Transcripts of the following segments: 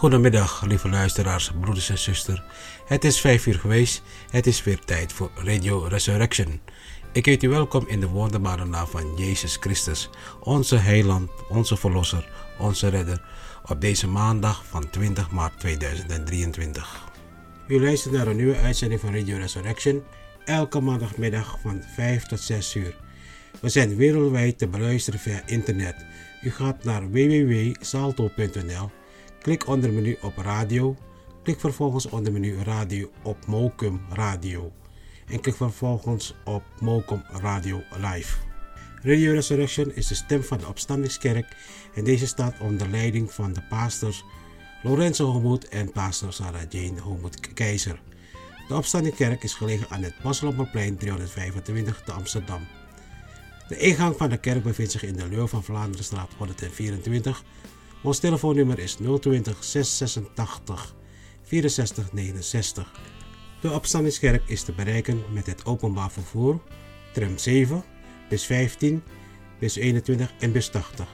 Goedemiddag, lieve luisteraars, broeders en zusters. Het is 5 uur geweest. Het is weer tijd voor Radio Resurrection. Ik heet u welkom in de wonderbare naam van Jezus Christus, onze heiland, onze verlosser, onze redder, op deze maandag van 20 maart 2023. U luistert naar een nieuwe uitzending van Radio Resurrection, elke maandagmiddag van 5 tot 6 uur. We zijn wereldwijd te beluisteren via internet. U gaat naar www.salto.nl. Klik onder menu op radio. Klik vervolgens onder menu radio op Mokum Radio. En klik vervolgens op Mokum Radio Live. Radio Resurrection is de stem van de Opstandingskerk en deze staat onder leiding van de pastors Lorenzo Homoet en pastor Sarah Jane Homoet Keizer. De Opstandingskerk is gelegen aan het Bosselommerplein 325 te Amsterdam. De ingang van de kerk bevindt zich in de Leeuw van Vlaanderenstraat 124. Ons telefoonnummer is 020 686 64 69. De Opstandingskerk is te bereiken met het openbaar vervoer, tram 7, bus 15, bus 21 en bus 80.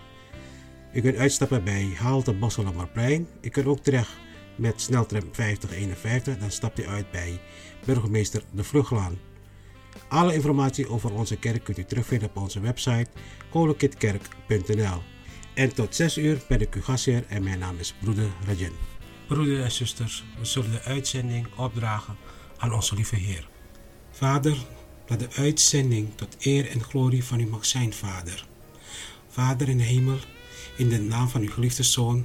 U kunt uitstappen bij halte Bosselommerplein. U kunt ook terecht met sneltram 5051, dan stapt u uit bij burgemeester De Vluglaan. Alle informatie over onze kerk kunt u terugvinden op onze website kolekitkerk.nl. En tot 6 uur ben ik uw gastheer en mijn naam is broeder Rajan. Broeders en zusters, we zullen de uitzending opdragen aan onze lieve Heer. Vader, laat de uitzending tot eer en glorie van u mag zijn, Vader. Vader in de hemel, in de naam van uw geliefde Zoon,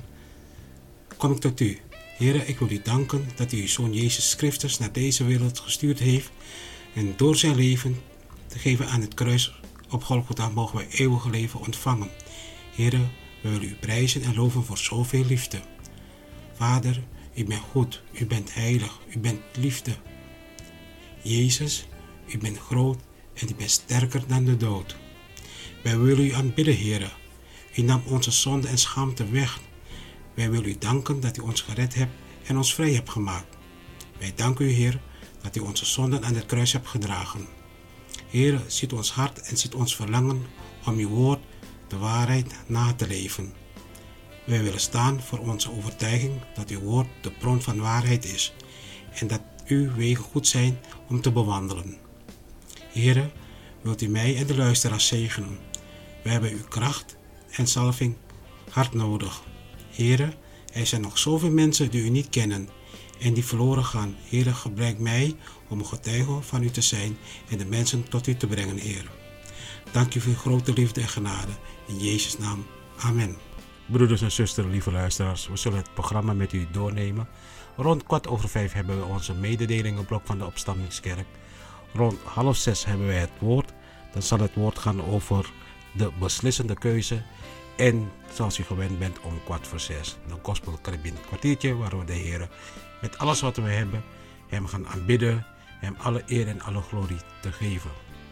kom ik tot u. Heer, ik wil u danken dat u uw Zoon Jezus Christus naar deze wereld gestuurd heeft en door zijn leven te geven aan het kruis op Golgotha mogen wij eeuwige leven ontvangen. Heere, we willen u prijzen en loven voor zoveel liefde. Vader, u bent goed, u bent heilig, u bent liefde. Jezus, u bent groot en u bent sterker dan de dood. Wij willen u aanbidden, Heere. U nam onze zonde en schaamte weg. Wij willen u danken dat u ons gered hebt en ons vrij hebt gemaakt. Wij danken u, Heer, dat u onze zonden aan het kruis hebt gedragen. Heere, ziet ons hart en ziet ons verlangen om uw woord, de waarheid, na te leven. Wij willen staan voor onze overtuiging dat uw woord de bron van waarheid is en dat uw wegen goed zijn om te bewandelen. Heere, wilt u mij en de luisteraars zegenen. Wij hebben uw kracht en zalving hard nodig. Heere, er zijn nog zoveel mensen die u niet kennen en die verloren gaan. Heere, gebruik mij om een getuige van u te zijn en de mensen tot u te brengen, Heer. Dank u voor uw grote liefde en genade. In Jezus' naam. Amen. Broeders en zusters, lieve luisteraars, we zullen het programma met u doornemen. Rond 4:15 hebben we onze mededelingenblok van de Opstandingskerk. Rond 5:30 hebben wij het woord. Dan zal het woord gaan over de beslissende keuze. En zoals u gewend bent om 5:15 de Gospel Caribbean kwartiertje, waar we de Heer met alles wat we hebben hem gaan aanbidden, hem alle eer en alle glorie te geven.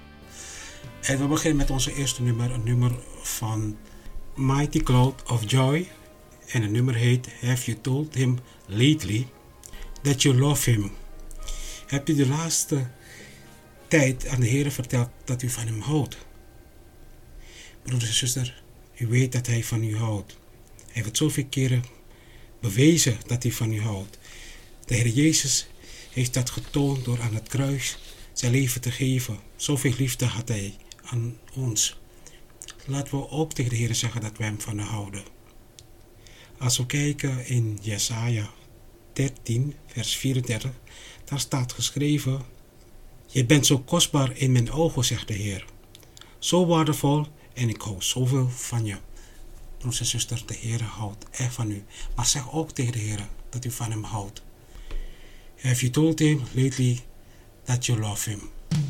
En we beginnen met onze eerste nummer, een nummer van Mighty Cloud of Joy. En het nummer heet Have You Told Him Lately That You Love Him? Hebt u de laatste tijd aan de Heer verteld dat u van hem houdt? Broeders en zusters, u weet dat hij van u houdt. Hij heeft het zoveel keren bewezen dat hij van u houdt. De Heer Jezus heeft dat getoond door aan het kruis zijn leven te geven. Zoveel liefde had hij aan ons. Laten we ook tegen de Heer zeggen dat wij hem van hem houden. Als we kijken in Jesaja 13, vers 34, daar staat geschreven: Je bent zo kostbaar in mijn ogen, zegt de Heer. Zo waardevol en ik hou zoveel van je. Broers en zusters, de Heer houdt echt van u. Maar zeg ook tegen de Heer dat u van hem houdt. Have you told him lately that you love him?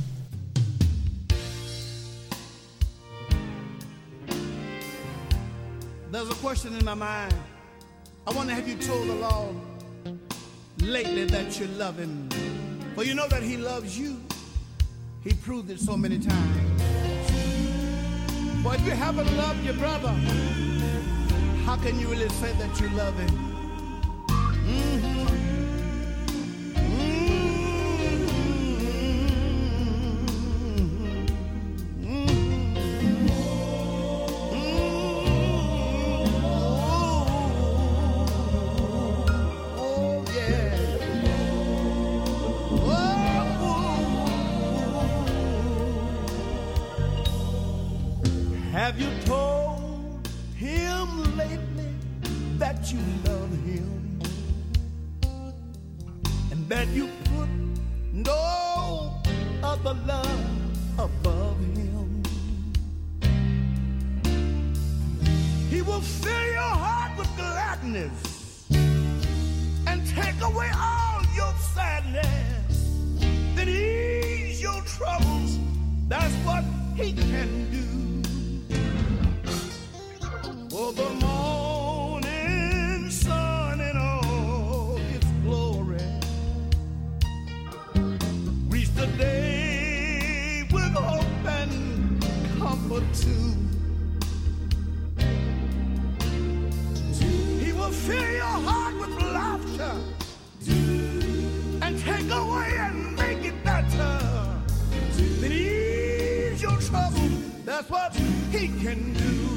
There's a question in my mind. I wonder, have you told the Lord lately that you love him? For you know that he loves you. He proved it so many times. But if you haven't loved your brother, how can you really say that you love him? Have you told him lately that you love him and that you put no other love above him? He will fill your heart with gladness and take away all your sadness, then ease your troubles. That's what he can do. Oh, the morning sun in all its glory reach the day with hope and comfort too. He will fill your heart with laughter and take away and make it better. Then ease your trouble. That's what he can do.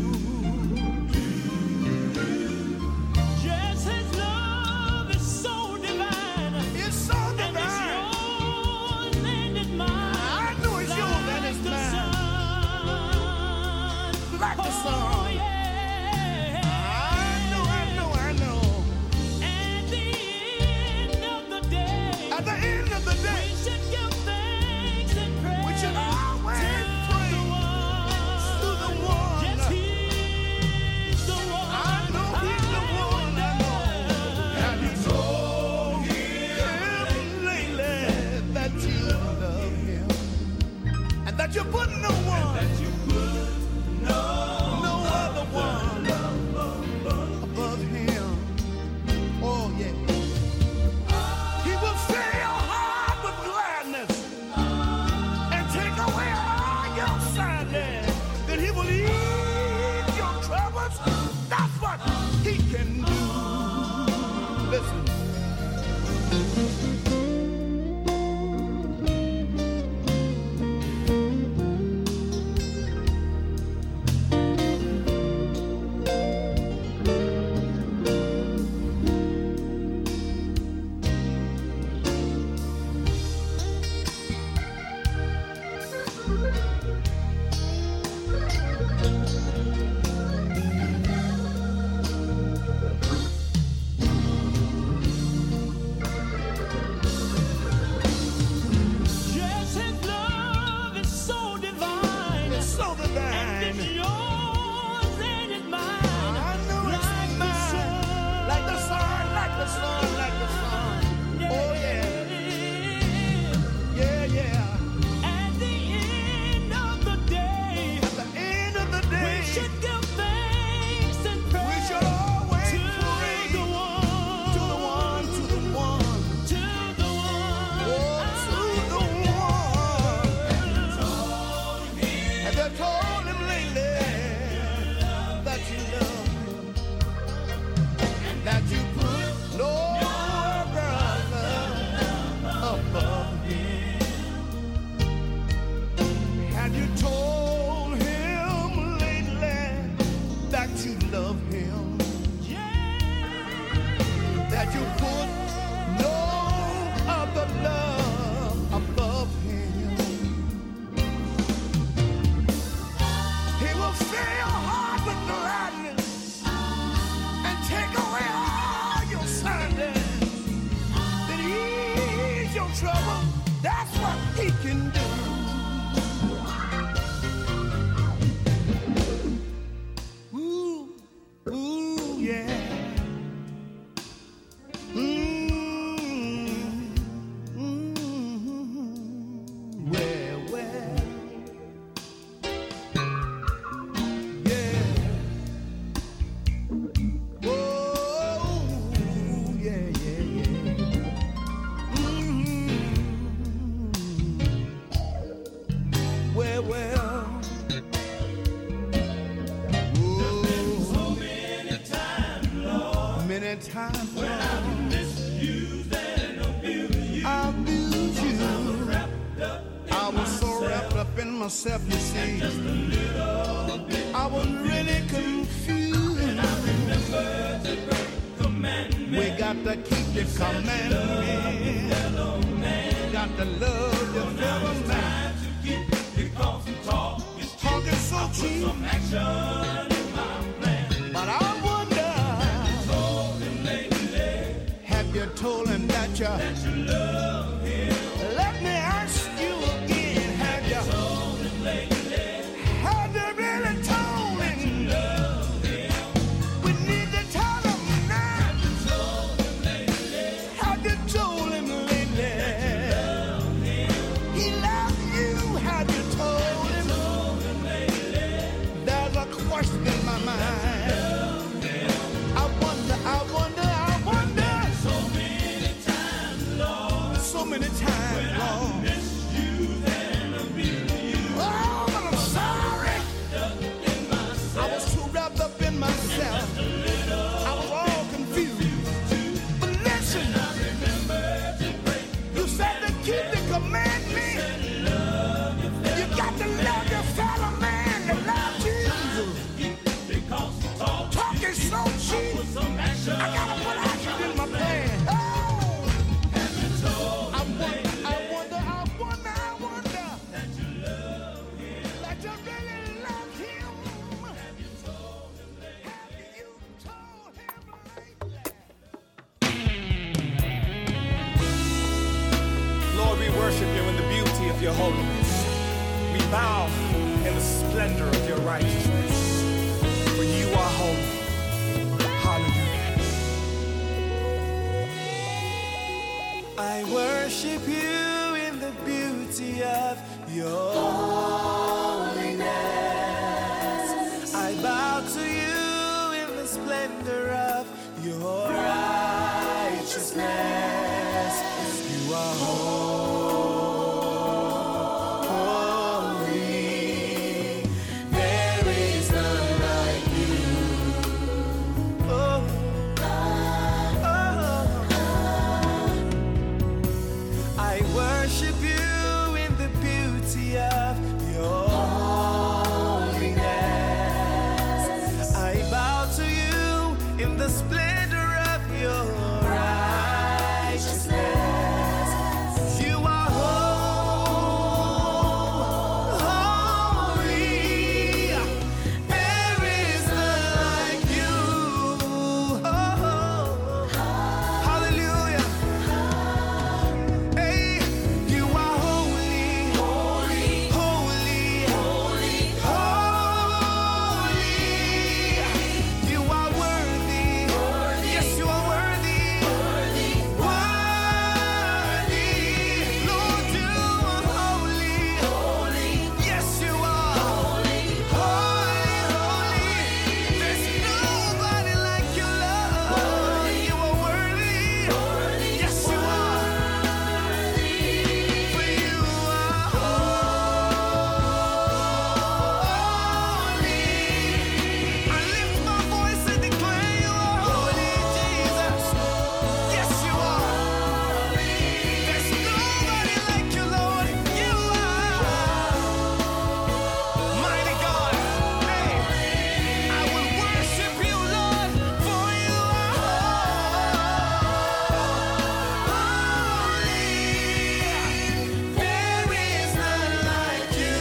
You put no one, that you put no other one above him. Oh yeah. He will fill your heart with gladness and take away all your sadness. Then he will ease your troubles. That's what he can do. Listen. Times when I misused and abused you, I was so wrapped up in myself, you see. I was really confused. And I remember the great commandment. We got to keep the commandment. Got to love your fellow man. Talking so cheat. Some action in my plan. But I wonder, have you told him that you love him? Let me ask you again, have you told him lately? Have you really told him you love him? We need to tell him now. Have you told him lately? Have you told him lately? He loves you. Have you told him? There's a question in my mind. I wonder. So many times, Lord. So many times, Lord. I miss you and abuse you. Oh, but I'm sorry. I was too wrapped up in myself. I was all confused. But listen, you said to keep the commandment. You got to love your fellow man, to love Jesus. Talk is so cheap. I gotta put action in my plan. Oh, I wonder that you love him, that you really love him. Have you told him lately? Lord, we worship you in the beauty of your holiness. We bow in the splendor of your righteousness. For you are holy. Hallelujah. I worship you in the beauty of your holiness. I bow to you in the splendor of your righteousness. You are holy. There is none like you. Oh, I worship you in the beauty of your holiness. I bow to you in the splendor of your righteousness. You are holy. There is none like you. Oh, hallelujah. Hey, you are holy, holy, holy, holy, holy. You are worthy, yes, you are worthy, worthy. Lord, you are holy, holy. Yes, you are holy, holy. There's nobody like you, Lord. You are worthy, yes, you are. For you are holy. I lift my voice and declare you are holy, Jesus. Yes, you are. There's nobody like you, Lord. You are mighty God. Hey, I will worship you, Lord, for you are holy. There is none like you.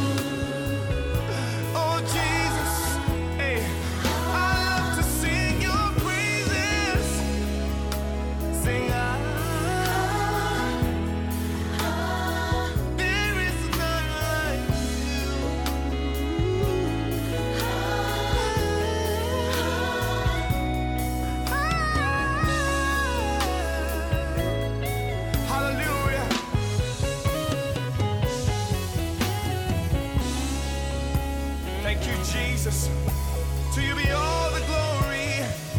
Oh, Jesus. Hey, I love to sing your praises. Sing there is none like you. Hallelujah. Thank you, Jesus. To you be all the glory.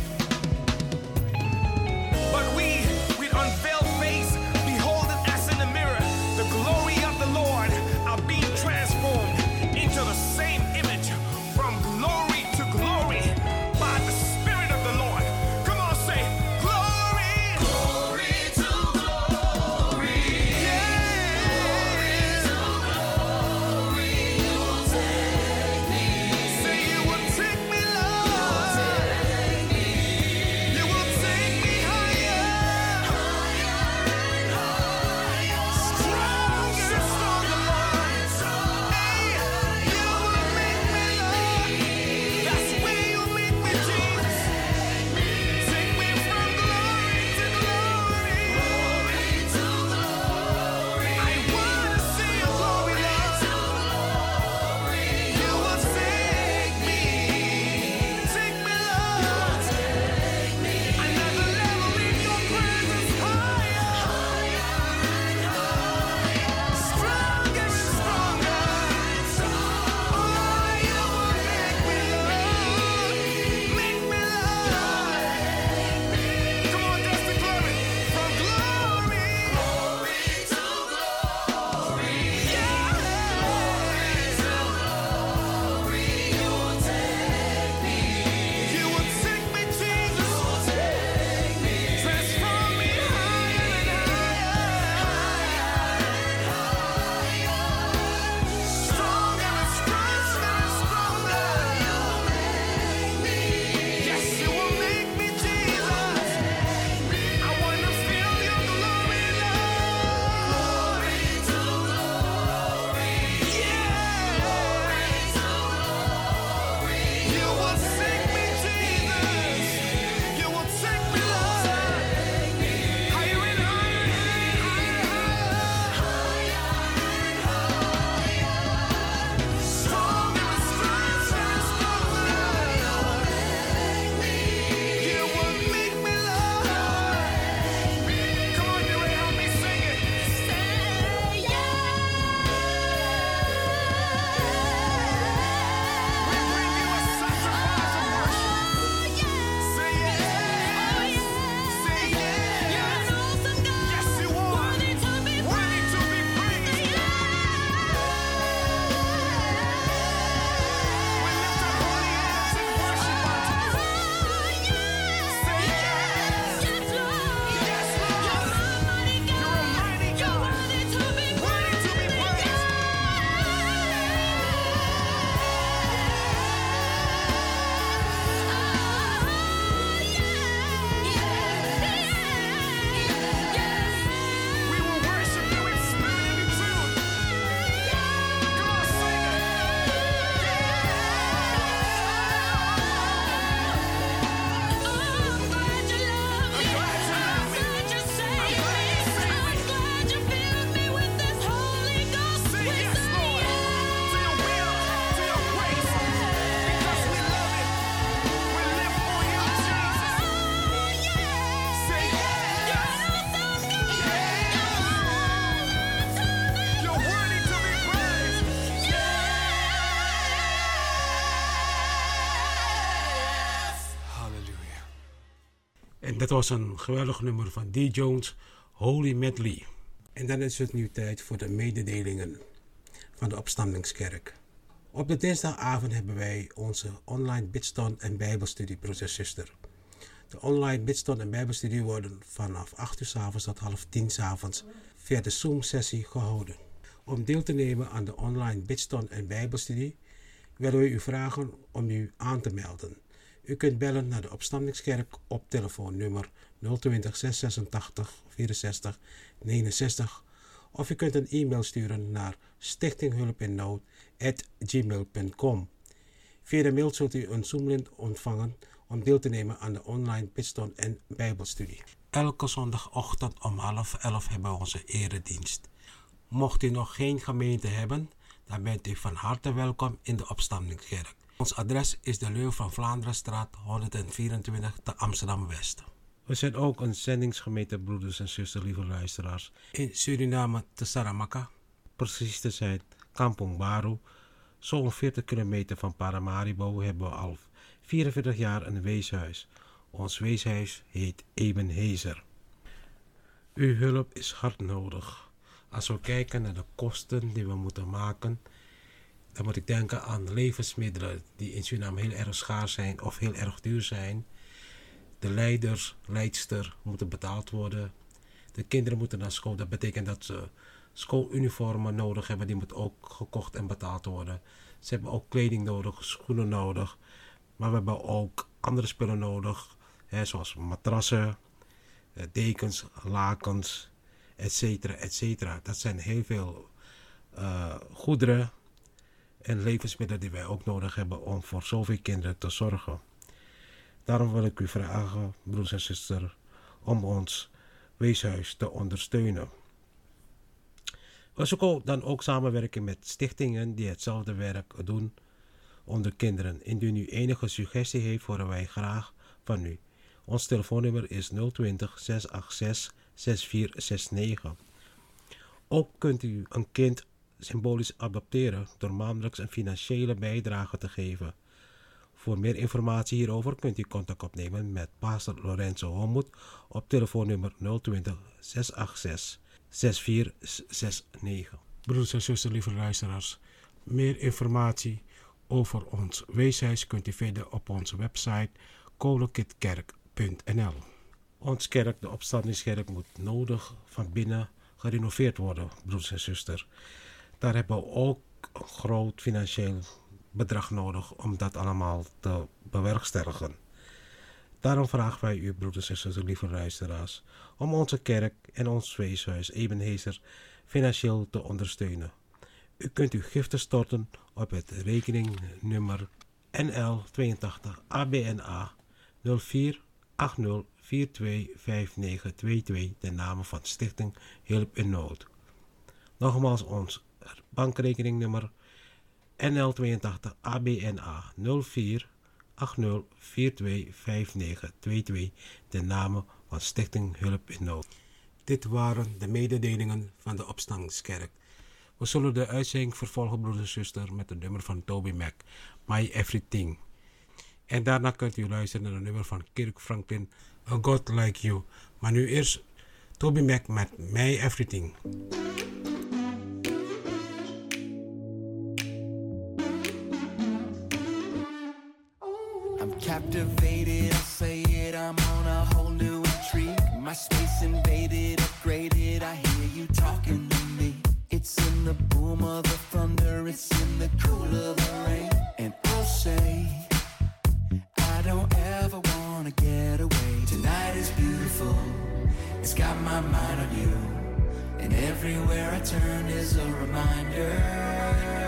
But with unveiled face, beholding as in a mirror the glory of the Lord, are being transformed into the same image from glory to glory by the Spirit of the Lord. Come on, say, glory, glory to glory. Yeah. Glory to glory. You will take me. Say you will take me, Lord. En dat was een geweldig nummer van D. Jones, Holy Medley. En dan is het nu tijd voor de mededelingen van de Opstandingskerk. Op de dinsdagavond hebben wij onze online bidstond en bijbelstudie, broeders en zusters. De online bidstond en bijbelstudie worden vanaf 8 uur 's avonds tot 9:30 's avonds via de Zoom-sessie gehouden. Om deel te nemen aan de online bidstond en bijbelstudie willen we u vragen om u aan te melden. U kunt bellen naar de Opstandingskerk op telefoonnummer 020 686 64 69 of u kunt een e-mail sturen naar stichtinghulpinnood@gmail.com. Via de mail zult u een Zoom-link ontvangen om deel te nemen aan de online bidstond en bijbelstudie. Elke zondagochtend om 10:30 hebben we onze eredienst. Mocht u nog geen gemeente hebben, dan bent u van harte welkom in de Opstandingskerk. Ons adres is de Leeuw van Vlaanderenstraat 124 te Amsterdam-West. We zijn ook een zendingsgemeente, broeders en zusters, lieve luisteraars, in Suriname te Saramaka. Precies te zijn, Kampong Baru. Zo'n 40 kilometer van Paramaribo hebben we al 44 jaar een weeshuis. Ons weeshuis heet Ebenezer. Uw hulp is hard nodig. Als we kijken naar de kosten die we moeten maken, dan moet ik denken aan levensmiddelen die in Suriname heel erg schaars zijn of heel erg duur zijn. De leidster moeten betaald worden. De kinderen moeten naar school. Dat betekent dat ze schooluniformen nodig hebben. Die moeten ook gekocht en betaald worden. Ze hebben ook kleding nodig, schoenen nodig. Maar we hebben ook andere spullen nodig. Zoals matrassen, dekens, lakens, etc. Dat zijn heel veel goederen en levensmiddelen die wij ook nodig hebben om voor zoveel kinderen te zorgen. Daarom wil ik u vragen, broers en zusters, om ons weeshuis te ondersteunen. We zoeken dan ook samenwerking met stichtingen die hetzelfde werk doen onder kinderen. Indien u enige suggestie heeft, horen wij graag van u. Ons telefoonnummer is 020 686 6469. Ook kunt u een kind symbolisch adopteren door maandelijks een financiële bijdrage te geven. Voor meer informatie hierover kunt u contact opnemen met pastor Lorenzo Homoet op telefoonnummer 020 686 6469. Broeders en zusters, lieve luisteraars, meer informatie over ons weeshuis kunt u vinden op onze website kolekitkerk.nl. Ons kerk, de Opstandingskerk, moet nodig van binnen gerenoveerd worden, broeders en zusters. Daar hebben we ook een groot financieel bedrag nodig om dat allemaal te bewerkstelligen. Daarom vragen wij u, broeders en zusters, lieve luisteraars, om onze kerk en ons weeshuis Ebenezer financieel te ondersteunen. U kunt uw giften storten op het rekeningnummer NL82 ABNA 04 80 425922 ten name van Stichting Hulp in Nood. Nogmaals ons bankrekeningnummer NL82 ABNA 04 80 425922 ten name van Stichting Hulp in Nood. Dit waren de mededelingen van de Opstandingskerk. We zullen de uitzending vervolgen, broeders en zusters, met het nummer van Toby Mac, My Everything. En daarna kunt u luisteren naar het nummer van Kirk Franklin, A God Like You. Maar nu eerst Toby Mac met My Everything. I'm captivated, I'll say it, I'm on a whole new intrigue. My space invaded, upgraded, I hear you talking to me. It's in the boom of the thunder, it's in the cool of the rain. And I'll say, I don't ever wanna get away. Tonight is beautiful, it's got my mind on you. And everywhere I turn is a reminder.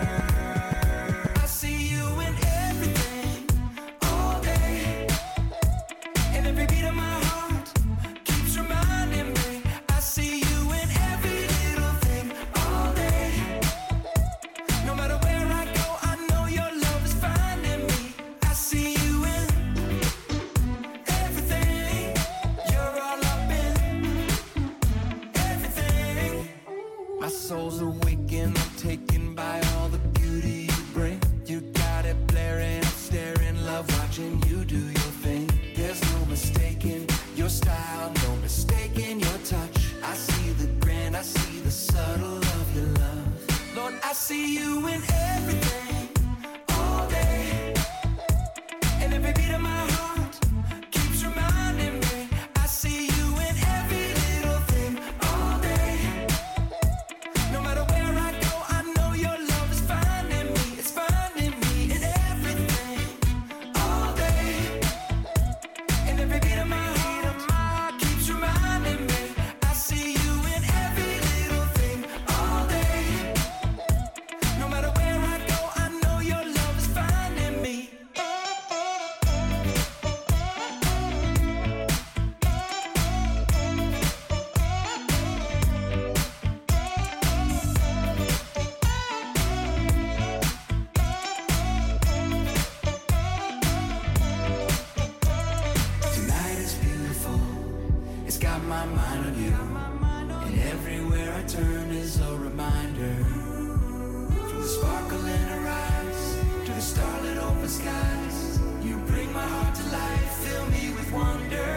Soul's awakened, I'm taken by all the beauty you bring. You got it blaring, I'm staring, love watching you do your thing. There's no mistaking your style, no mistaking your touch. I see the grand, I see the subtle of your love. Lord, I see you in everything, all day. And every beat of my heart keeps reminding me, I see you in every little thing, all day. No matter where I go, I know your love is finding me. It's finding me in everything, all day. And every beat of my heart keeps reminding me, I see you in every little thing, all day. No matter where I go, I know your love is finding me. Tonight is beautiful, it's got my mind on you. And everywhere I turn is a reminder. From the sparkle in her eyes to the starlit open skies, you bring my heart to life, fill me with wonder.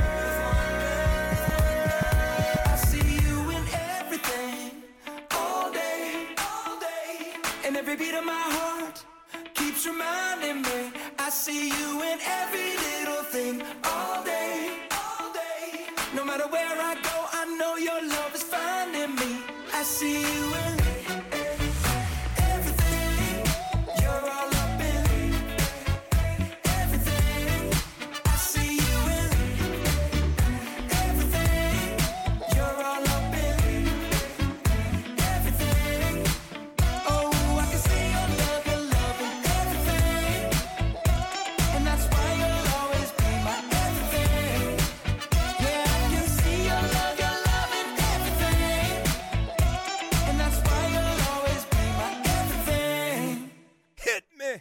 I see you in everything, all day, all day. And every beat of my heart keeps reminding me, I see you in every little thing, all day, all day. No matter where I go, I know your love is finding me. I see you in everything. You're all up in everything. I see you in everything. You're all up in everything. Oh, I can see your love in everything. And that's why you'll always be my everything. Yeah, I can see your love in everything. And that's why you'll always be my everything. Hit me.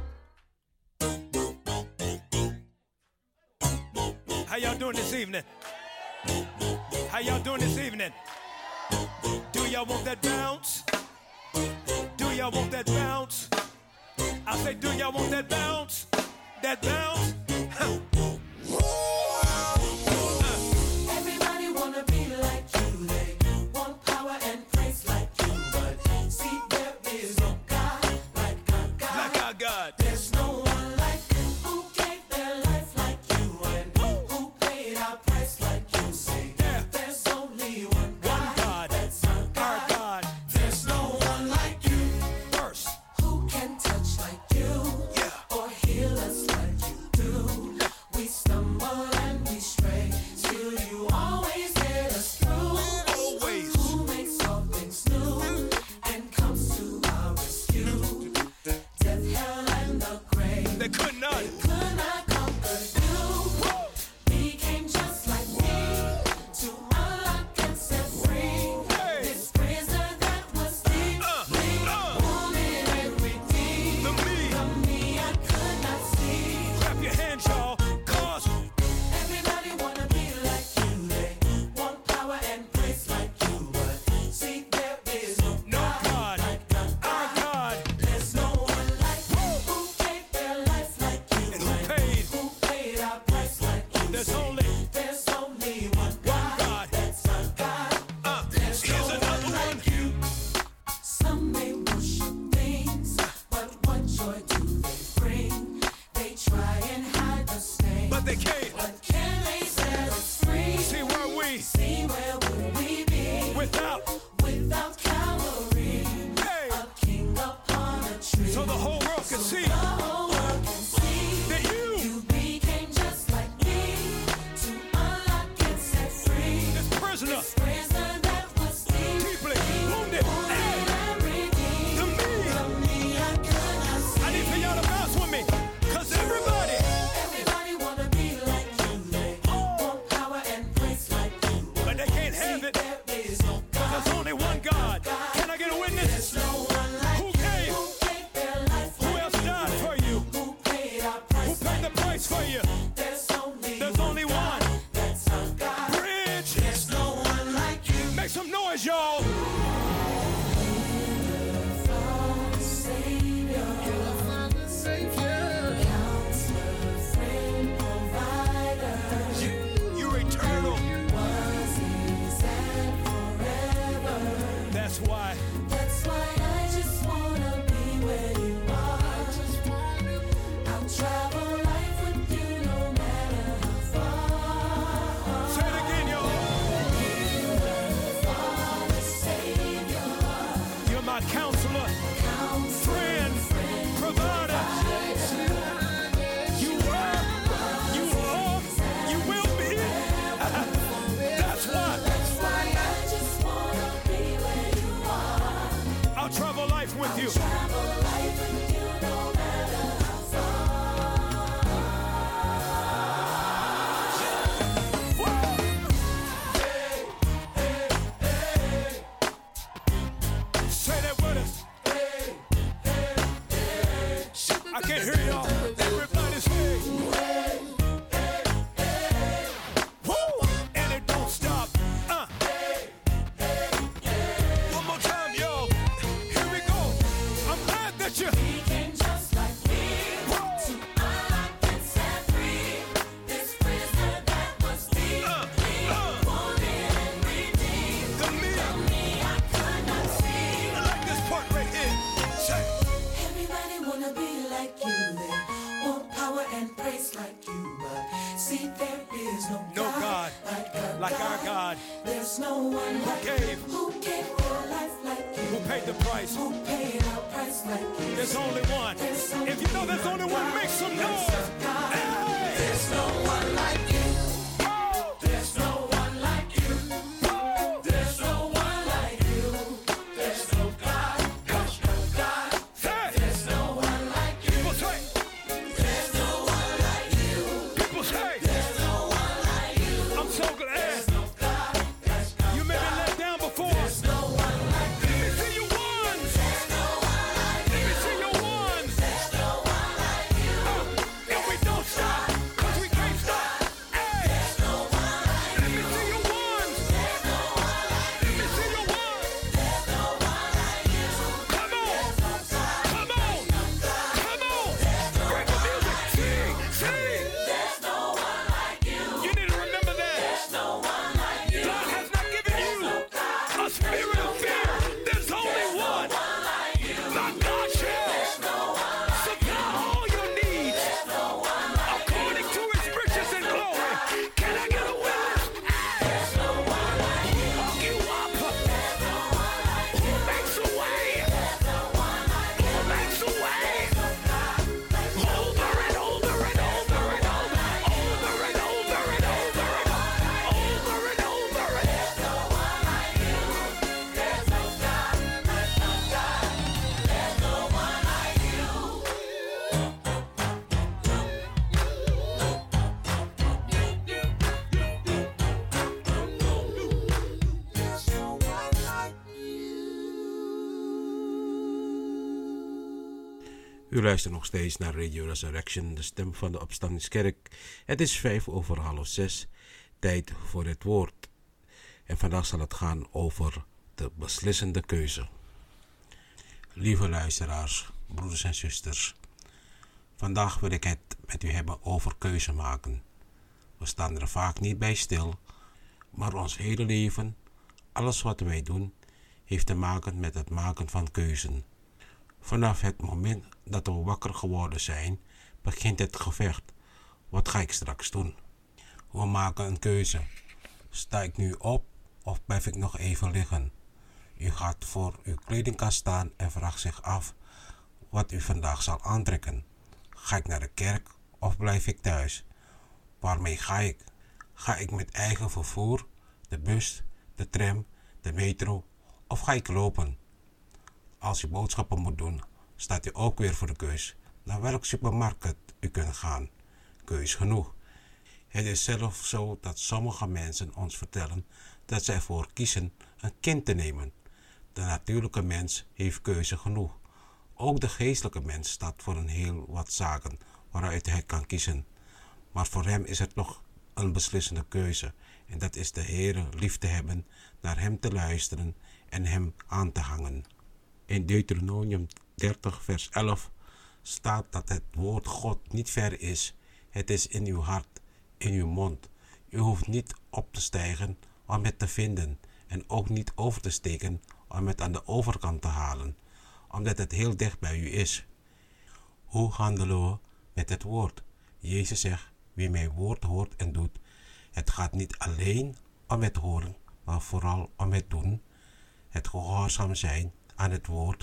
How y'all doing this evening? How y'all doing this evening? Do y'all want that bounce? Do y'all want that bounce? I say, do y'all want that bounce? That bounce? Huh. Everybody wanna be like you. They want power and praise like you. But see, there is no God like our God. Like our God. There's no one like you who gave their life like you and who paid our price like you. Say, Yeah. there's only one One God. That's our Our God. God. There's no one like you First. who can touch like you Yeah. or heal us like you do. We stumble and we stray, still you always get us through. Always. Who makes all things new and comes to our rescue? Death, hell, and the grave They could not. could not conquer you. Became just like me to unlock and set free. Hey. This prisoner that was deep, wounded and redeemed. The me. The me I could not see. Clap your hands, y'all. Cause Everybody wanna be like you. They want power and praise like you. But see, there is no God. like our Our God. God. There's no one like you who gave their life like you. And who paid our price like you. There's Say, only there's only one God. God. That's our God. There's here's no another one one. like you. Some may worship things, but what joy do they bring? They try and hide the stain. But they can't. But can they set us free? See where we See where would we be without. without Calvary? Hey. A king upon a tree. So the whole world can see The whole world can see that you, you became just like me to unlock and set free. this prisoner, Prisoner that was deep, deeply wounded. Hey. and redeemed. The me. The me I could not see. I need for y'all to bounce with me. Cause everybody. Everybody wanna be like you. They want power and praise like you. But they can't have it. There is no God. There's only one God. Can I get a witness? There's no one like Who you. came? Who gave their life Who like else you. died for you? Who paid our Who price paid the like price for you? There's only one. That's our God. Bridge. There's no one like you. Make some noise, y'all. Savior, Counselor, friend, provider. You're eternal. like our God. There's no one who gave their life like you. Who paid the price? Who paid our price like you. There's only one. If you know there's only one, make some noise. Hey! There's no one like you. There's no one like you. There's no one like you. There's no God. There's no God. There's no one like you. People say. There's no one like you. People say. There's no one like you. I'm so glad. There's no God. There's no You may be let down before. There's no one like you. Let me see your ones. There's no one like Let you. me see your ones. There's no one like you. And we don't stop, 'cause we can't stop. Hey! There's no one like Let me see your ones. There's no one like Let me see your ones. There's no one like you. Come on. There's no God. Come on. Come on. Break the music. Sing. Sing. There's no one like you. You need to remember that. There's no one like you. God has not given you a spirit of fear. There's only one. My God shall supply all your needs according to his riches and glory. Can I get a witness? There's no one like you. Hook you up. There's no one like Who you. makes a way? There's no one like you. Who makes a way? There's no Over and over and over and over. Over and over and over and over. Over and over and There's no one like you. There's no God. There's no God. There's no one like you. There's no one like U luistert nog steeds naar Radio Resurrection, de stem van de Opstandingskerk. Het is 5:05, tijd voor het woord. En vandaag zal het gaan over de beslissende keuze. Lieve luisteraars, broeders en zusters. Vandaag wil ik het met u hebben over keuze maken. We staan er vaak niet bij stil, maar ons hele leven, alles wat wij doen, heeft te maken met het maken van keuzen. Vanaf het moment dat we wakker geworden zijn, begint het gevecht. Wat ga ik straks doen? We maken een keuze. Sta ik nu op of blijf ik nog even liggen? U gaat voor uw kledingkast staan en vraagt zich af wat u vandaag zal aantrekken. Ga ik naar de kerk of blijf ik thuis? Waarmee ga ik? Ga ik met eigen vervoer, de bus, de tram, de metro of ga ik lopen? Als u boodschappen moet doen, staat u ook weer voor de keus naar welk supermarkt u kunt gaan. Keus genoeg. Het is zelfs zo dat sommige mensen ons vertellen dat zij ervoor kiezen een kind te nemen. De natuurlijke mens heeft keuze genoeg. Ook de geestelijke mens staat voor een heel wat zaken waaruit hij kan kiezen. Maar voor hem is het nog een beslissende keuze. En dat is de Heere lief te hebben, naar hem te luisteren en hem aan te hangen. In Deuteronomium 30 vers 11 staat dat het woord God niet ver is. Het is in uw hart, in uw mond. U hoeft niet op te stijgen om het te vinden en ook niet over te steken om het aan de overkant te halen, omdat het heel dicht bij u is. Hoe handelen we met het woord? Jezus zegt, wie mijn woord hoort en doet, het gaat niet alleen om het horen, maar vooral om het doen, het gehoorzaam zijn aan het woord.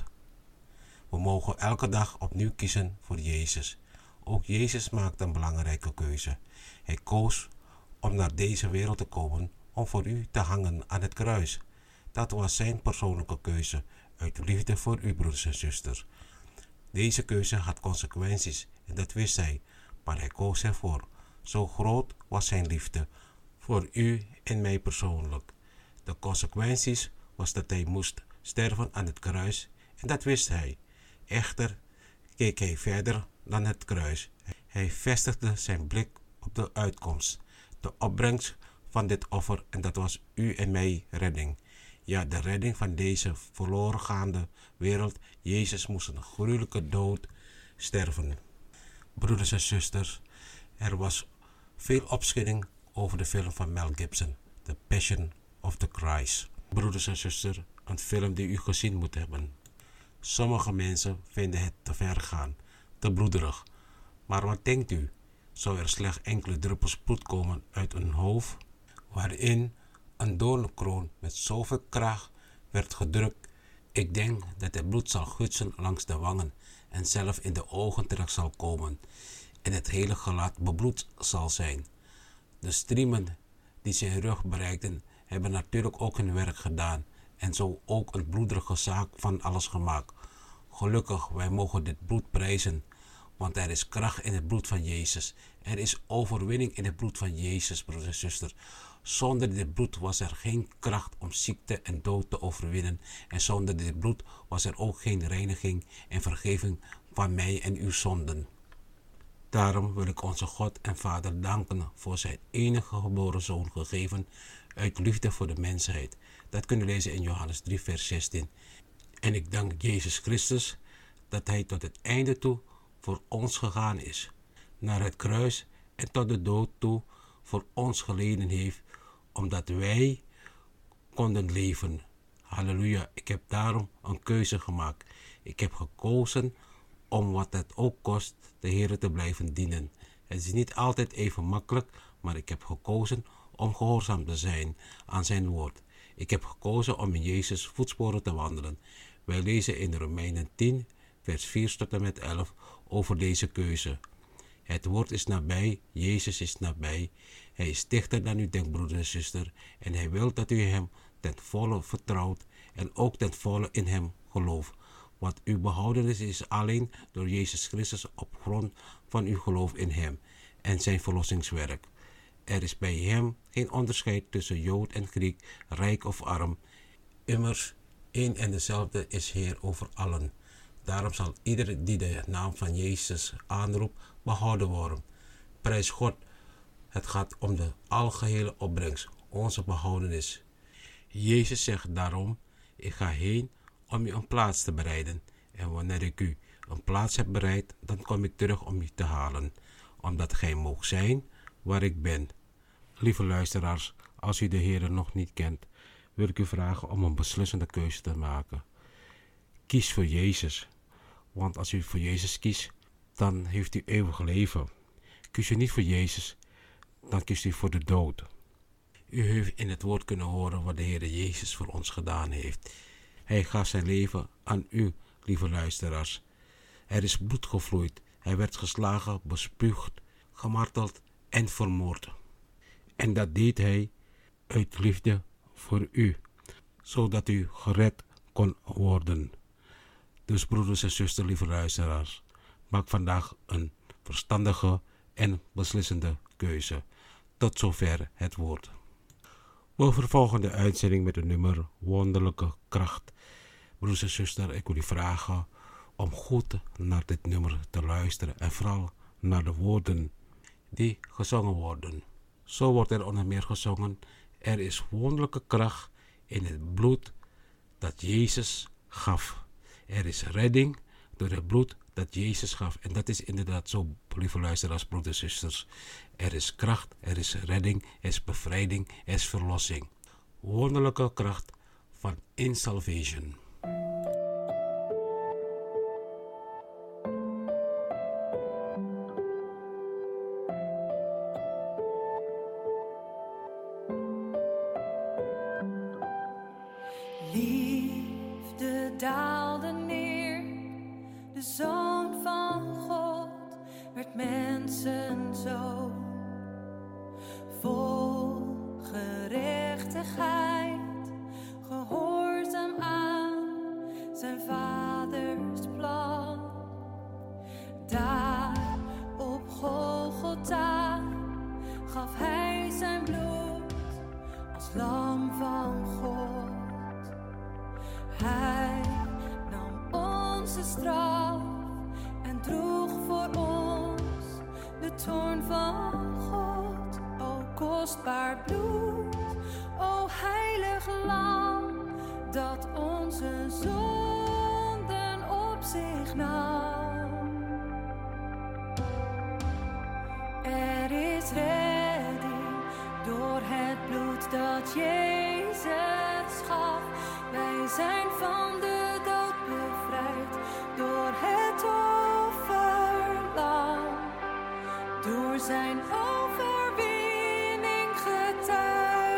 We mogen elke dag opnieuw kiezen voor Jezus. Ook Jezus maakte een belangrijke keuze. Hij koos om naar deze wereld te komen om voor u te hangen aan het kruis. Dat was zijn persoonlijke keuze uit liefde voor u, broeders en zusters. Deze keuze had consequenties en dat wist hij, maar hij koos ervoor. Zo groot was zijn liefde voor u en mij persoonlijk. De consequenties was dat hij moest sterven aan het kruis en dat wist hij. Echter keek hij verder dan het kruis. Hij vestigde zijn blik op de uitkomst, de opbrengst van dit offer en dat was u en mij redding. Ja, de redding van deze verloren gaande wereld. Jezus moest een gruwelijke dood sterven. Broeders en zusters, er was veel opschudding over de film van Mel Gibson, The Passion of the Christ. Broeders en zusters, een film die u gezien moet hebben. Sommige mensen vinden het te ver gaan, te bloederig. Maar wat denkt u? Zou er slechts enkele druppels bloed komen uit een hoofd? waarin een doornkroon met zoveel kracht werd gedrukt. Ik denk dat het bloed zal gutsen langs de wangen en zelf in de ogen terecht zal komen en het hele gelaat bebloed zal zijn. De striemen die zijn rug bereikten hebben natuurlijk ook hun werk gedaan en zo ook een bloederige zaak van alles gemaakt. Gelukkig, wij mogen dit bloed prijzen, want er is kracht in het bloed van Jezus. Er is overwinning in het bloed van Jezus, broeders en zusters. Zonder dit bloed was er geen kracht om ziekte en dood te overwinnen. En zonder dit bloed was er ook geen reiniging en vergeving van mij en uw zonden. Daarom wil ik onze God en Vader danken voor zijn enige geboren Zoon gegeven uit liefde voor de mensheid. Dat kunnen we lezen in Johannes 3 vers 16. En ik dank Jezus Christus dat hij tot het einde toe voor ons gegaan is. Naar het kruis en tot de dood toe voor ons geleden heeft, omdat wij konden leven. Halleluja, ik heb daarom een keuze gemaakt. Ik heb gekozen om wat het ook kost de Heer te blijven dienen. Het is niet altijd even makkelijk, maar ik heb gekozen om gehoorzaam te zijn aan zijn woord. Ik heb gekozen om in Jezus' voetsporen te wandelen. Wij lezen in Romeinen 10, vers 4 tot en met 11 over deze keuze. Het woord is nabij, Jezus is nabij. Hij is dichter dan u denkt, broeder en zuster. En hij wil dat u hem ten volle vertrouwt en ook ten volle in hem gelooft. Want uw behoudenis is alleen door Jezus Christus op grond van uw geloof in hem en zijn verlossingswerk. Er is bij hem geen onderscheid tussen Jood en Griek, rijk of arm. Immers, één en dezelfde is Heer over allen. Daarom zal ieder die de naam van Jezus aanroept, behouden worden. Prijs God, het gaat om de algehele opbrengst, onze behoudenis. Jezus zegt daarom, ik ga heen om u een plaats te bereiden. En wanneer ik u een plaats heb bereid, dan kom ik terug om u te halen, omdat gij moogt zijn waar ik ben. Lieve luisteraars, als u de Heer nog niet kent, wil ik u vragen om een beslissende keuze te maken. Kies voor Jezus, want als u voor Jezus kiest, dan heeft u eeuwig leven. Kies u niet voor Jezus, dan kiest u voor de dood. U heeft in het woord kunnen horen wat de Heer Jezus voor ons gedaan heeft. Hij gaf zijn leven aan u, lieve luisteraars. Er is bloed gevloeid. Hij werd geslagen, bespuugd, gemarteld en vermoord. En dat deed hij uit liefde voor u, zodat u gered kon worden. Dus broeders en zusters, lieve luisteraars, maak vandaag een verstandige en beslissende keuze. Tot zover het woord. We vervolgen de uitzending met het nummer Wonderlijke Kracht. Broeders en zusters, ik wil u vragen om goed naar dit nummer te luisteren en vooral naar de woorden die gezongen worden. Zo wordt er onder meer gezongen: er is wonderlijke kracht in het bloed dat Jezus gaf. Er is redding door het bloed dat Jezus gaf. En dat is inderdaad zo, lieve luisteraars, broeders en zusters. Er is kracht, er is redding, er is bevrijding, er is verlossing. Wonderlijke kracht van In Salvation. Liefde daalde neer, de Zoon van God werd mensenzoon. Vol gerechtigheid, gehoorzaam aan zijn vaders plan. Daar op Golgotha gaf hij zijn bloed als lam van God. Hij nam onze straf en droeg voor ons de toorn van God. O kostbaar bloed, o heilig lam, dat onze zonden op zich nam. Er is redding door het bloed dat Jezus gaf. Wij zijn van de dood bevrijd door het offerlam. Door zijn overwinning getuigen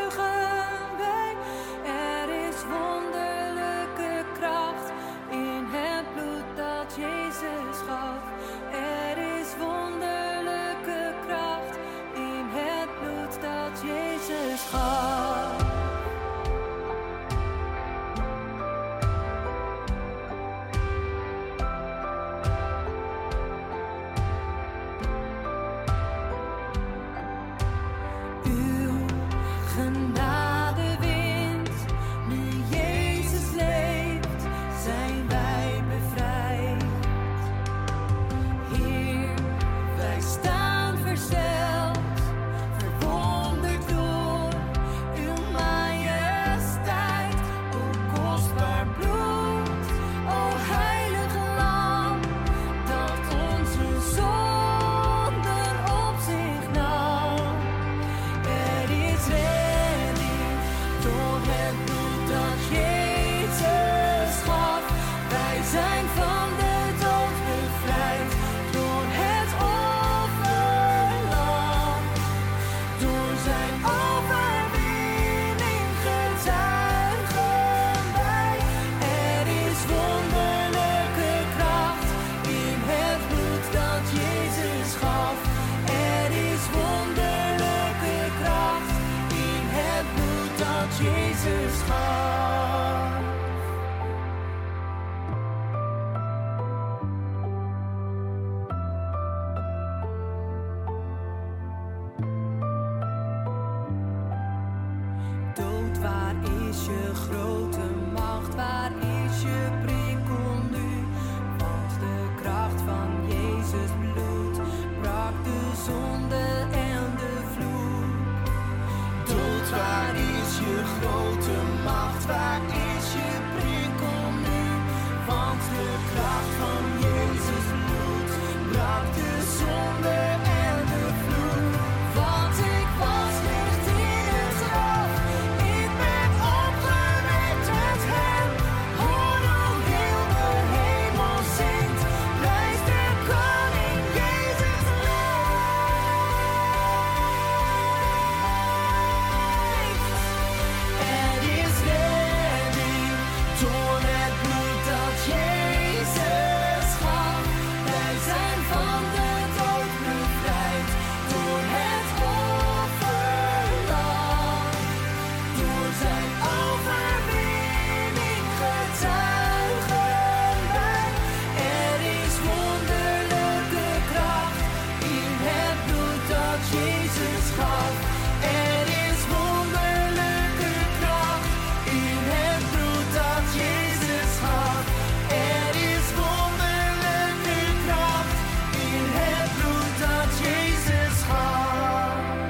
dat Jezus gaf. Er is wonderlijke kracht in het bloed dat Jezus gaf. Er is wonderlijke kracht in het bloed dat Jezus gaf.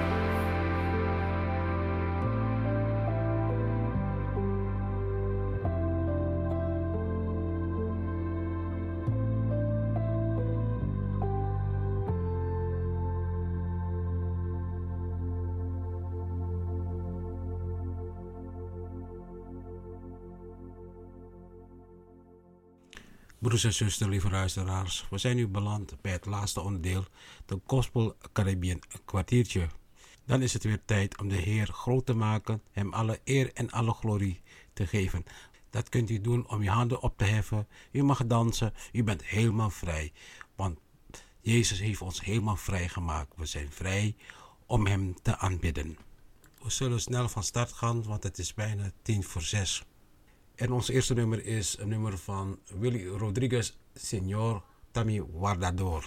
Broeders en zusters, lieve luisteraars, we zijn nu beland bij het laatste onderdeel, de Gospel Caribbean kwartiertje. Dan is het weer tijd om de Heer groot te maken, hem alle eer en alle glorie te geven. Dat kunt u doen om je handen op te heffen, u mag dansen, u bent helemaal vrij. Want Jezus heeft ons helemaal vrij gemaakt. We zijn vrij om hem te aanbidden. We zullen snel van start gaan, want het is bijna 5:50. En ons eerste nummer is een nummer van Willy Rodriguez, Señor Tami Guardador.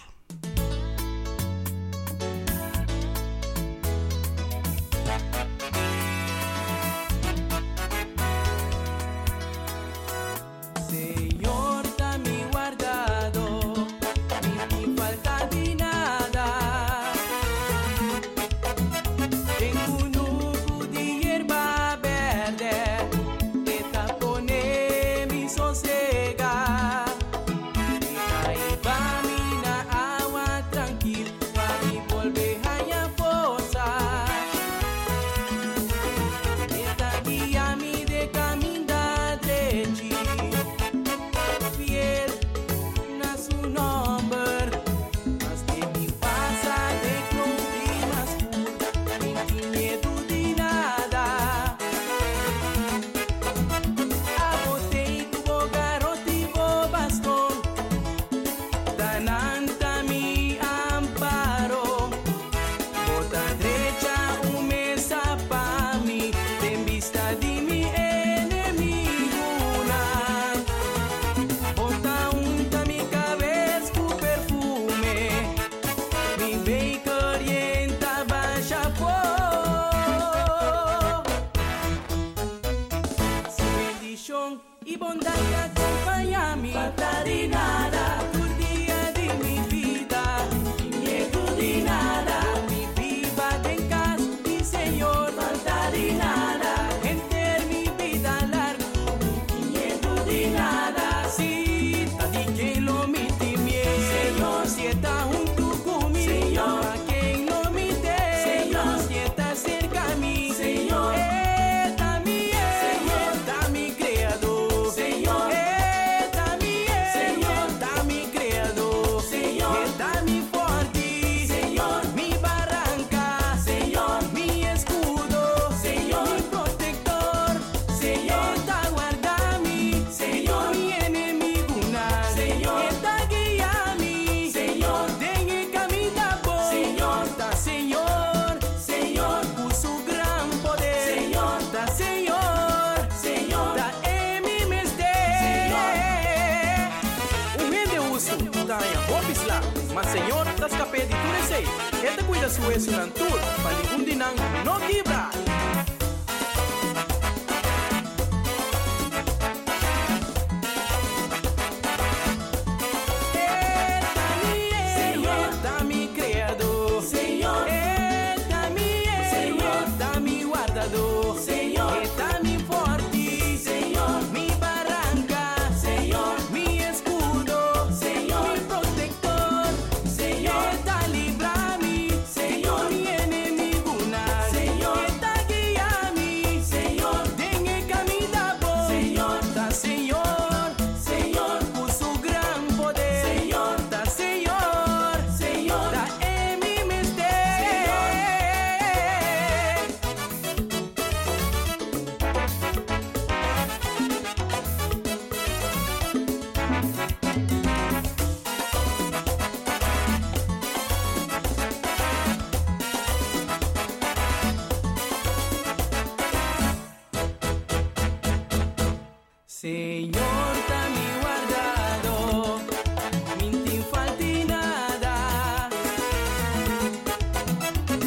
Señor, dame guardado, sin falta de nada. En un nuco de hierba verde, que tapone mi sosega. Ahí va mina agua tranquila, para mi volver a posar. Esta guía mi de caminar derecho. Fiel na su nombre, mas que mi pasa de cumplir más puro, sin miedo de nada. Abotei tu garoto y bastón, dananta mi amparo. Bota derecha mesa pa mí, en vista de mi enemigo. Bota unta mi cabeza con perfume, mi veia orienta baixa fuego. Su bendición y bondad me acompaña a mí. Falta de nada, por día de mi vida, sin miedo de nada. Mi viva en casa, mi Señor. Falta de nada, enter mi vida larga, sin miedo de nada. Si ta di que lo mi temie, Señor, si está junto conmigo, Señor, a quien no me dé, Señor, si está cerca a mí, Señor, está mi creador, Señor, está mi creador, Señor, está mi fuerte, Señor, mi barranca, Señor, mi escudo, Señor, mi protector, Señor, está guarda mí, Señor, mi enemigo nada, Señor, está guía mí, Señor, den el camino por, Señor, está Señor, Señor, por su gran poder, Señor, está Señor, Señor, está en mi mestre, Señor. Un gente uso, está en hobbies lá, mas Señor, das capé de tu receio, ele cuida su eso en tur, para ningún dinan no quebra. Señor, está mi creador, Señor, está mi guardador, Señor, está mi fuerte, Señor, mi barranca, Señor, mi escudo, Señor, mi protector, Señor, está libra mí, Señor, mi enemigo nada, Señor, está guía mí, Señor, den el camino por, Señor, está Señor, Señor, por su gran poder, Señor, está Señor, Señor, está en mi mente, Señor, está mi guardado, min te falta nada.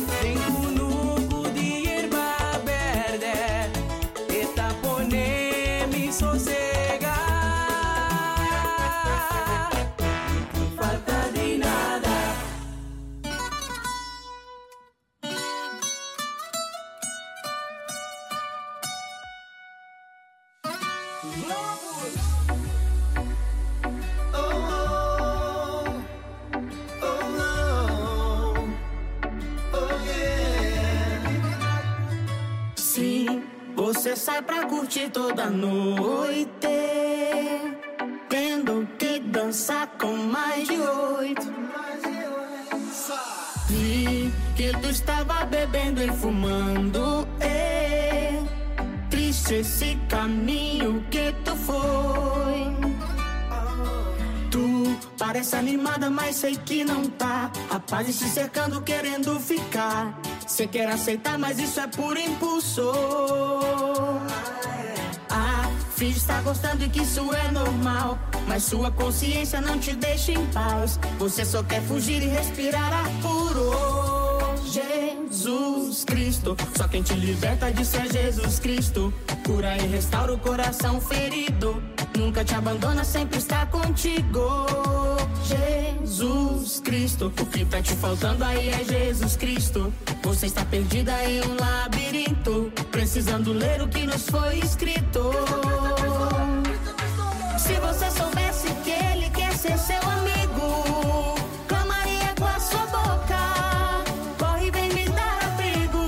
Você sai pra curtir toda noite, tendo que dançar com mais de 8. Vi que tu estava bebendo e fumando, triste esse caminho que tu foi. Tu parece animada, mas sei que não tá. Rapazes se cercando, querendo ficar. Cê quer aceitar, mas isso é por impulso. A filha está gostando e que isso é normal, mas sua consciência não te deixa em paz. Você só quer fugir e respirar ar puro. Jesus Cristo, só quem te liberta disso é Jesus Cristo. Cura e restaura o coração ferido. Nunca te abandona, sempre está contigo. Jesus Cristo, o que tá te faltando aí é Jesus Cristo. Você está perdida em um labirinto, precisando ler o que nos foi escrito. Se você soubesse que Ele quer ser seu amigo, clamaria com a sua boca: corre, vem me dar abrigo.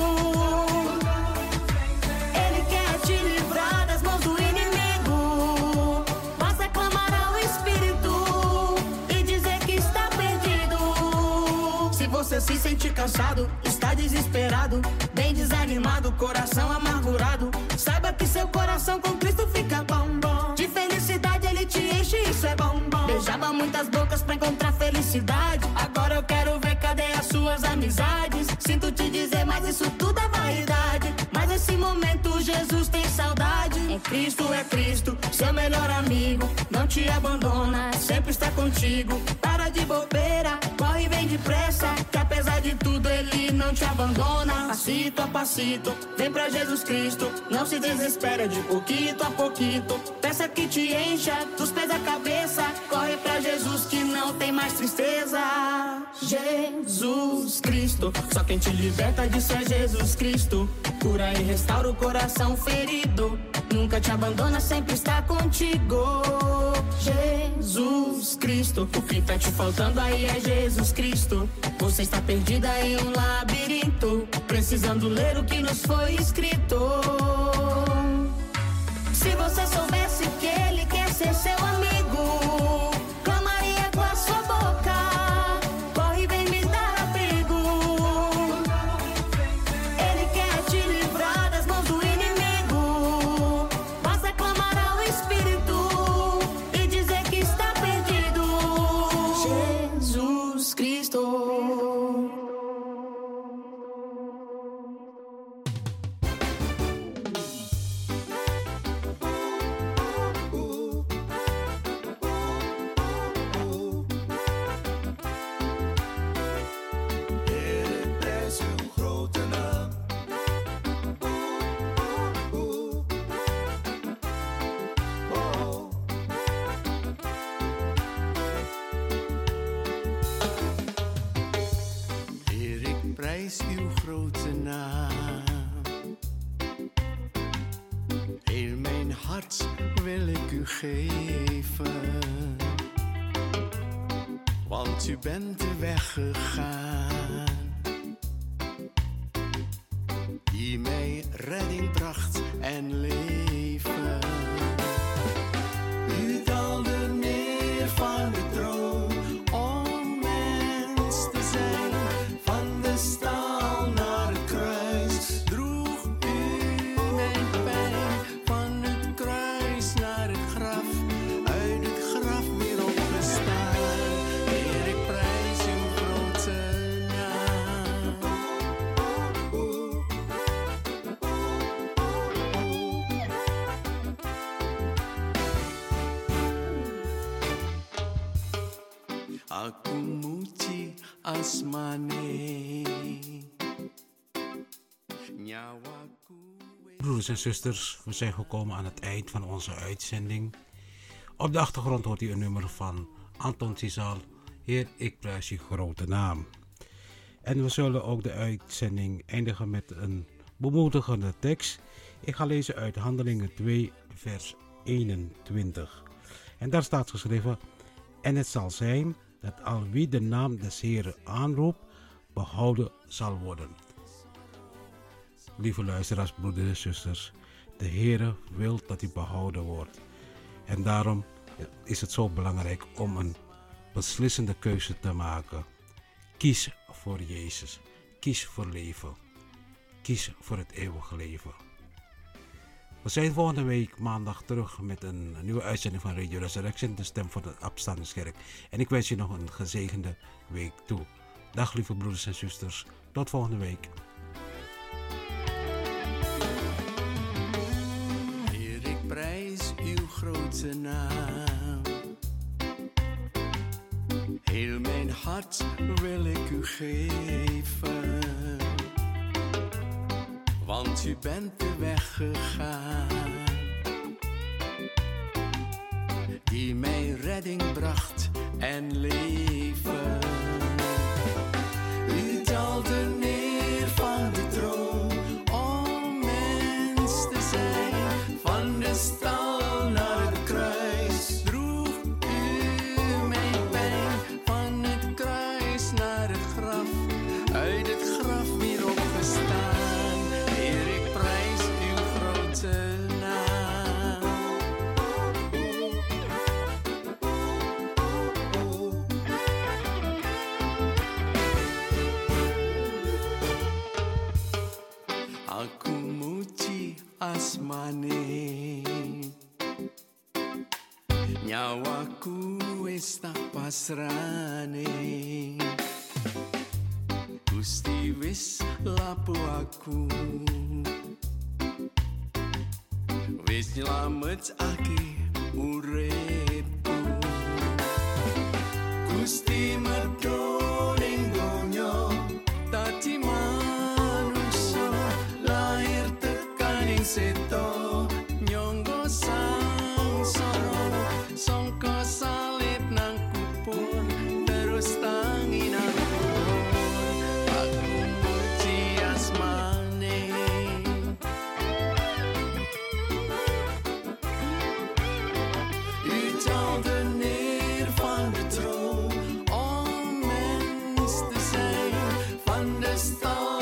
Ele quer te livrar das mãos do inimigo. Basta clamar ao Espírito e dizer que está perdido. Se você se sente cansado, está desesperado, bem desanimado, coração amargurado, saiba que seu coração com Cristo fica bom. De felicidade Ele te enche, isso é bom. Beijava muitas bocas pra encontrar felicidade. Agora eu quero ver cadê as suas amizades. Sinto te dizer, mas isso tudo é vaidade. Mas nesse momento Jesus tem saudade. É Cristo, seu melhor amigo. Não te abandona, sempre está contigo. Para de bobeira, corre e vem depressa, que apesar de tudo Ele não te abandona. Passito a passito, vem pra Jesus Cristo. Não se desespera, de pouquinho a pouquinho. Peça que te encha dos pés à cabeça. Corre pra Jesus que não tem mais tristeza. Jesus Cristo, só quem te liberta disso é Jesus Cristo. Cura e restaura o coração ferido. Nunca te abandona, sempre está contigo. Jesus Cristo, o que tá te faltando aí é Jesus Cristo. Você está perdida em um labirinto, precisando ler o que nos foi escrito. Se você soubesse que Ele quer ser seu amigo, clamaria com a sua boca: corre, vem me dar abrigo. Ele quer te livrar das mãos do inimigo. Basta clamar ao Espírito e dizer que está perdido. Jesus Cristo. Prijs uw grote naam. Heel mijn hart wil ik u geven, want u bent de weg gegaan die mij redding bracht en leven. U daalde neer van de troon om mens te zijn. Van de staal naar het kruis droeg u mijn pijn. Van het kruis naar het graf, uit het graf weer opgestaan. Heer, ik prijs uw grote naam. Aku muji asmane. Broeders en zusters, we zijn gekomen aan het eind van onze uitzending. Op de achtergrond hoort u een nummer van Anton Cizal. Heer, ik prijs uw grote naam. En we zullen ook de uitzending eindigen met een bemoedigende tekst. Ik ga lezen uit Handelingen 2 vers 21. En daar staat geschreven: en het zal zijn dat al wie de naam des Heeren aanroept, behouden zal worden. Lieve luisteraars, broeders en zusters, de Heere wil dat u behouden wordt. En daarom is het zo belangrijk om een beslissende keuze te maken. Kies voor Jezus. Kies voor leven. Kies voor het eeuwige leven. We zijn volgende week maandag terug met een nieuwe uitzending van Radio Resurrection, de stem van de Opstandingskerk. En ik wens je nog een gezegende week toe. Dag lieve broeders en zusters, tot volgende week. Heer, ik prijs uw grote naam. Heel mijn hart wil ik u geven. Want u bent de weg gegaan die mij redding bracht en leven. U daalde neer van de troon om mens te zijn. Van de stal naar het kruis droeg u mijn pijn. Van het kruis naar het graf, uit het graf weer opgestaan. Asmane nyawaku wis tak pasrane Gusti wis lapu aku wis nyelametake uripku Gusti medhot ing donya dadi manungsa lahir seto nyonggo sangsara sangka salib nang kubur terus tangi nang kubur aku muji asmane u daalde neer van de troon om mens te zijn van de stal